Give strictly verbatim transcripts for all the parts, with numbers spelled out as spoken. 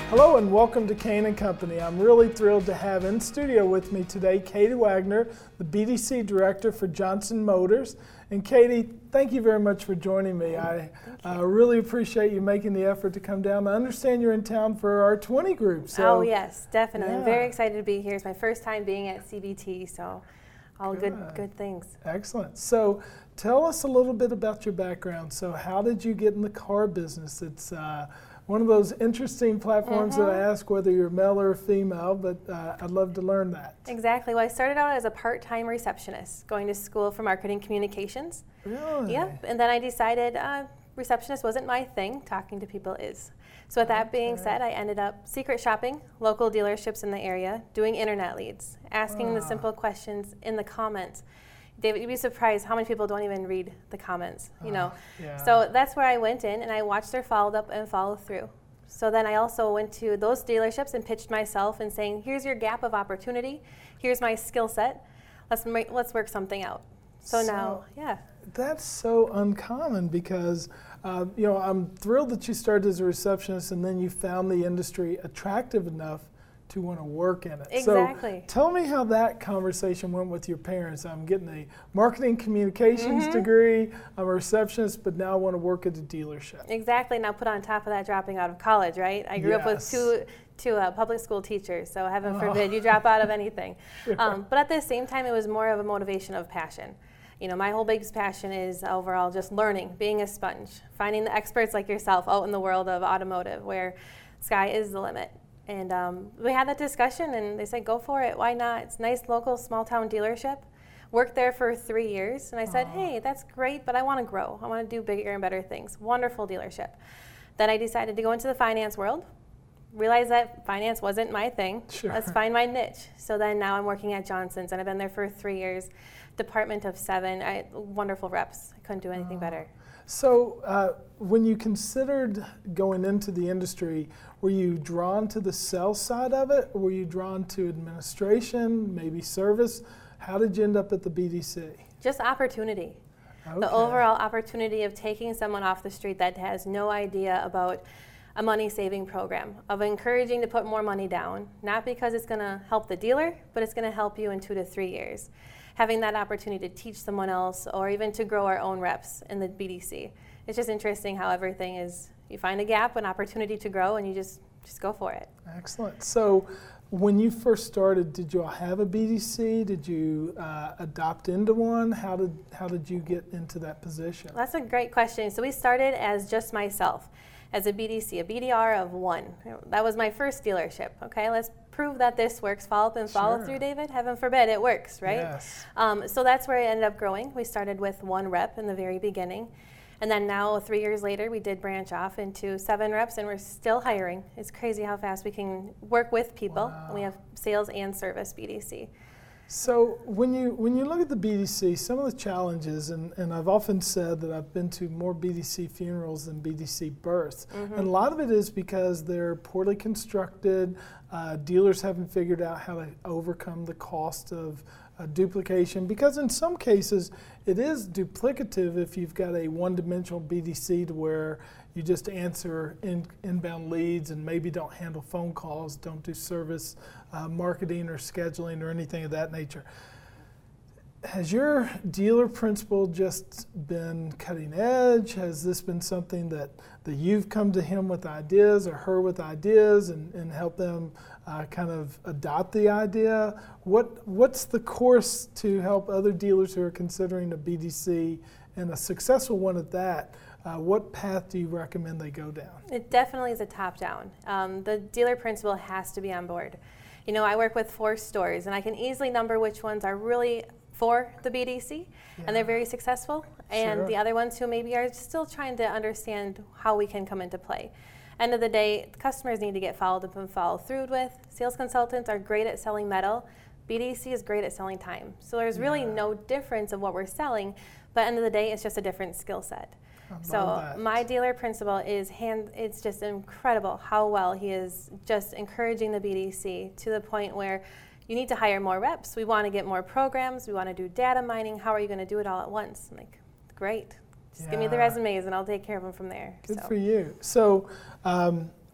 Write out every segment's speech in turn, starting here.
Hello and welcome to Kane and Company. I'm really thrilled to have in studio with me today Katie Wagner, the B D C Director for Johnson Motors. And Katie, thank you very much for joining me. I uh, really appreciate you making the effort to come down. I understand you're in town for our twenty group. So, oh yes, definitely. yeah. I'm very excited to be here. It's my first time being at C B T, so all good, good, good things. Excellent. So tell us a little bit about your background. So how did you get in the car business? It's uh, one of those interesting platforms mm-hmm. that I ask whether you're male or female, but uh, I'd love to learn that. Exactly. Well, I started out as a part-time receptionist, going to school for marketing communications. Really? Yep. And then I decided uh, receptionist wasn't my thing. Talking to people is. So with that okay. being said, I ended up secret shopping local dealerships in the area, doing internet leads, asking wow. the simple questions in the comments. David, you'd be surprised how many people don't even read the comments, you know. Uh, yeah. So that's where I went in and I watched their follow up and follow through. So then I also went to those dealerships and pitched myself and saying, here's your gap of opportunity, here's my skill set, let's ma- let's work something out. So, so now, yeah. That's so uncommon because, uh, you know, I'm thrilled that you started as a receptionist and then you found the industry attractive enough to want to work in it. Exactly. So tell me how that conversation went with your parents. I'm getting a marketing communications mm-hmm. degree, I'm a receptionist, but now I want to work at a dealership. Exactly. Now put on top of that dropping out of college, right? I grew yes. up with two two uh, public school teachers, so heaven forbid oh. you drop out of anything. Sure. Um, but at the same time, it was more of a motivation of passion. You know, my whole biggest passion is overall just learning, being a sponge, finding the experts like yourself out in the world of automotive where sky is the limit. And um, we had that discussion and they said, go for it, why not? It's a nice local small town dealership. Worked there for three years and I said, oh. hey, that's great, but I want to grow. I want to do bigger and better things. Wonderful dealership. Then I decided to go into the finance world. Realized that finance wasn't my thing. Sure. Let's find my niche. So then now I'm working at Johnson's and I've been there for three years. Department of seven, I, wonderful reps. I couldn't do anything oh. better. So uh, when you considered going into the industry, were you drawn to the sales side of it, or were you drawn to administration, maybe service? How did you end up at the B D C? Just opportunity. Okay. The overall opportunity of taking someone off the street that has no idea about a money saving program, of encouraging to put more money down, not because it's going to help the dealer, but it's going to help you in two to three years. Having that opportunity to teach someone else or even to grow our own reps in the B D C. It's just interesting how everything is, you find a gap, an opportunity to grow, and you just, just go for it. Excellent. So when you first started, did you all have a B D C? Did you uh, adopt into one? How did, how did you get into that position? That's a great question. So we started as just myself, as a B D C, a B D R of one. That was my first dealership. Okay, let's prove that this works. Follow up and follow sure. through, David. Heaven forbid it works, right? Yes. Um, so that's where I ended up growing. We started with one rep in the very beginning. And then now, three years later, we did branch off into seven reps, and we're still hiring. It's crazy how fast we can work with people. Wow. We have sales and service B D C. So when you when you look at the B D C, some of the challenges, and, and I've often said that I've been to more B D C funerals than B D C births. Mm-hmm. And a lot of it is because they're poorly constructed. Uh, dealers haven't figured out how to overcome the cost of uh, duplication, because in some cases it is duplicative if you've got a one-dimensional B D C to where you just answer in, inbound leads and maybe don't handle phone calls, don't do service uh, marketing or scheduling or anything of that nature. Has your dealer principal just been cutting edge? Has this been something that, that you've come to him with ideas or her with ideas and, and help them uh, kind of adopt the idea? What What's the course to help other dealers who are considering a B D C and a successful one at that? Uh, what path do you recommend they go down? It definitely is a top-down. Um, the dealer principal has to be on board. You know, I work with four stores, and I can easily number which ones are really for the B D C, yeah. and they're very successful, and sure. the other ones who maybe are still trying to understand how we can come into play. End of the day, customers need to get followed up and followed through with. Sales consultants are great at selling metal. B D C is great at selling time. So there's really yeah. no difference of what we're selling, but end of the day, it's just a different skill set. So that. my dealer principal is hand, it's just incredible how well he is just encouraging the B D C to the point where you need to hire more reps. We want to get more programs. We want to do data mining. How are you going to do it all at once? I'm like, great. Just yeah. give me the resumes and I'll take care of them from there. Good so. for you. So um,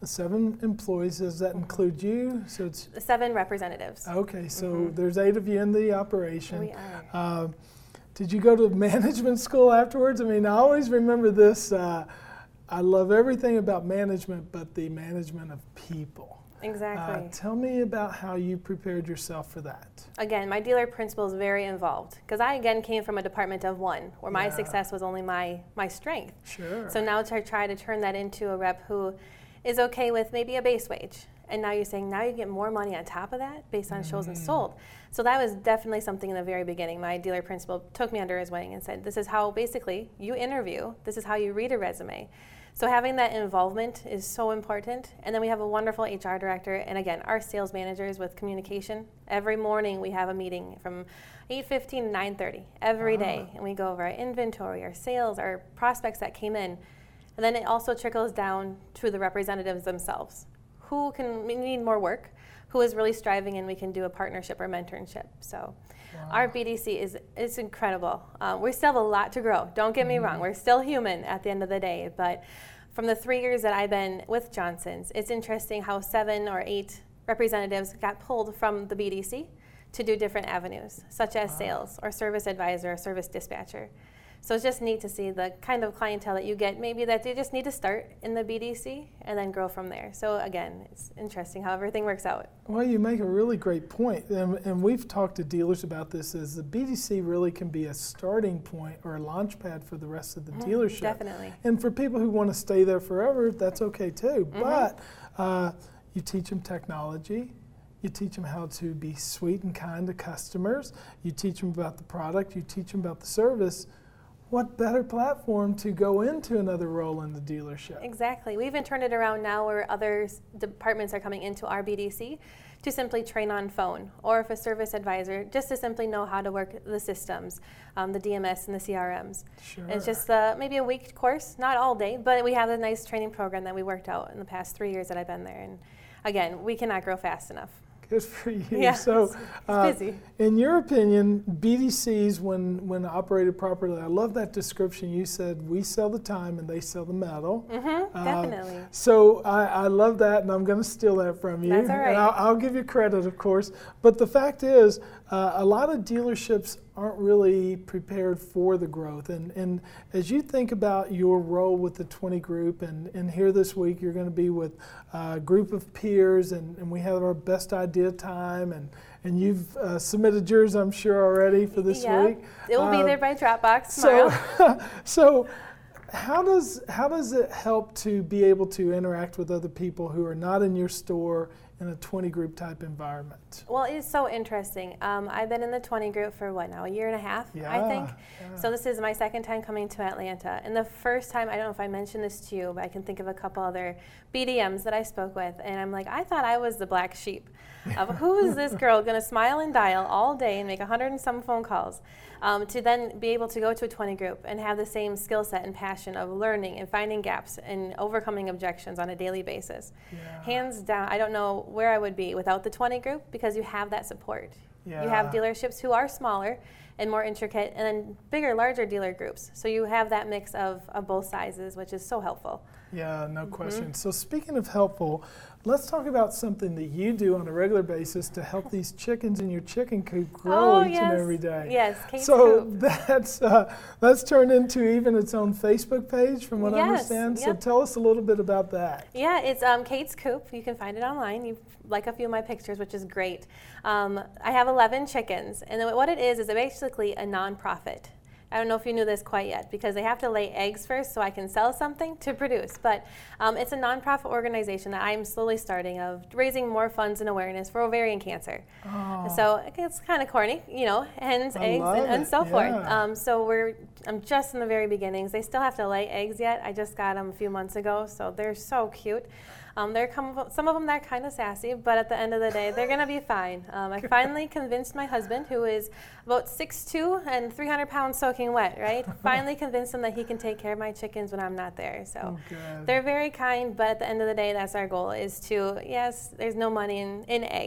seven employees. Does that include you? So it's seven representatives. Okay, so mm-hmm. there's eight of you in the operation. We are. Uh, did you go to management school afterwards? I mean, I always remember this. Uh, I love everything about management, but the management of people. Exactly. Uh, tell me about how you prepared yourself for that. Again, my dealer principal is very involved because I, again, came from a department of one where my Yeah. success was only my, my strength. Sure. So now to try to turn that into a rep who is okay with maybe a base wage. And now you're saying now you get more money on top of that based on mm. shows and sold. So that was definitely something in the very beginning. My dealer principal took me under his wing and said, this is how basically you interview, this is how you read a resume. So having that involvement is so important. And then we have a wonderful H R director, and again, our sales managers with communication. Every morning we have a meeting from eight fifteen to nine thirty every day, and we go over our inventory, our sales, our prospects that came in. And then it also trickles down to the representatives themselves. Who can need more work? Who is really striving, and we can do a partnership or mentorship. So wow. Our B D C is, is incredible. Um, we still have a lot to grow. Don't get me mm-hmm. wrong. We're still human at the end of the day. But from the three years that I've been with Johnson's, it's interesting how seven or eight representatives got pulled from the B D C to do different avenues, such as wow. sales or service advisor or service dispatcher. So it's just neat to see the kind of clientele that you get, maybe that they just need to start in the B D C and then grow from there. So again, it's interesting how everything works out. Well, you make a really great point, and, and we've talked to dealers about this, is the B D C really can be a starting point or a launch pad for the rest of the mm, dealership. Definitely. And for people who want to stay there forever, that's okay too. Mm-hmm. But uh, you teach them technology. You teach them how to be sweet and kind to customers. You teach them about the product. You teach them about the service. What better platform to go into another role in the dealership? Exactly. We even turned it around now where other departments are coming into our B D C to simply train on phone, or if a service advisor, just to simply know how to work the systems, um, the D M S and the C R Ms. Sure. It's just uh, maybe a week course, not all day, but we have a nice training program that we worked out in the past three years that I've been there. And again, we cannot grow fast enough. Good for you. Yeah, so, it's, it's uh, busy. In your opinion, B D Cs, when, when operated properly, I love that description. You said we sell the time and they sell the metal. Mm-hmm, uh, definitely. So I, I love that, and I'm going to steal that from you. That's all right. And I'll, I'll give you credit, of course. But the fact is, uh, a lot of dealerships aren't really prepared for the growth. And, and as you think about your role with the twenty group, and, and here this week you're going to be with a group of peers, and, and we have our best idea time, and, and you've uh, submitted yours, I'm sure, already for this yeah, week. It will uh, be there by Dropbox tomorrow. So, so how does, how does it help to be able to interact with other people who are not in your store in a twenty group type environment? Well, it's so interesting. Um, I've been in the twenty group for what now, a year and a half, yeah, I think. Yeah. So this is my second time coming to Atlanta. And the first time, I don't know if I mentioned this to you, but I can think of a couple other B D Ms that I spoke with. And I'm like, I thought I was the black sheep of who is this girl going to smile and dial all day and make a hundred and some phone calls, um, to then be able to go to a twenty group and have the same skill set and passion of learning and finding gaps and overcoming objections on a daily basis. Yeah. Hands down, I don't know where I would be without the twenty group, because you have that support. Yeah. You have dealerships who are smaller and more intricate, and then bigger, larger dealer groups. So you have that mix of, of both sizes, which is so helpful. Yeah, no mm-hmm. question. So speaking of helpful, let's talk about something that you do on a regular basis to help these chickens in your chicken coop grow oh, each yes. and every day. Yes, Kate's so Coop. that's uh, that's turned into even its own Facebook page, from what yes, I understand. yep. So tell us a little bit about that. Yeah, it's um, Kate's Coop. You can find it online. You like a few of my pictures, which is great. Um, I have eleven chickens, and what it is is basically a nonprofit. I don't know if you knew this quite yet, because they have to lay eggs first so I can sell something to produce. But um, it's a nonprofit organization that I'm slowly starting, of raising more funds and awareness for ovarian cancer. Oh. So it's kind of corny, you know, hens, I eggs, love and, and it. so Yeah. forth. Um, so we're I'm just in the very beginnings. They still have to lay eggs yet. I just got them a few months ago, so they're so cute. Um, they're come, some of them they're kind of sassy, but at the end of the day, they're going to be fine. Um, I finally convinced my husband, who is about six foot two and three hundred pounds soaking wet, right? Finally convinced him that he can take care of my chickens when I'm not there. So oh, they're very kind, but at the end of the day, that's our goal, is to, yes, there's no money in, in eggs,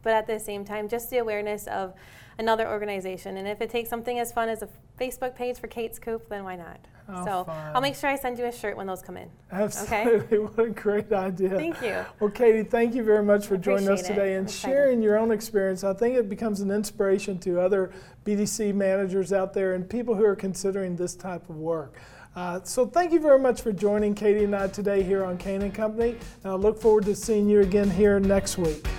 but at the same time, just the awareness of another organization. And if it takes something as fun as a Facebook page for Kate's Coop, then why not? Oh, so fun. I'll make sure I send you a shirt when those come in. Absolutely. Okay? What a great idea. Thank you. Well, Katie, thank you very much for joining us today it. and sharing your own experience. I think it becomes an inspiration to other B D C managers out there and people who are considering this type of work. Uh, so thank you very much for joining Katie and I today here on Kane and Company. And I look forward to seeing you again here next week.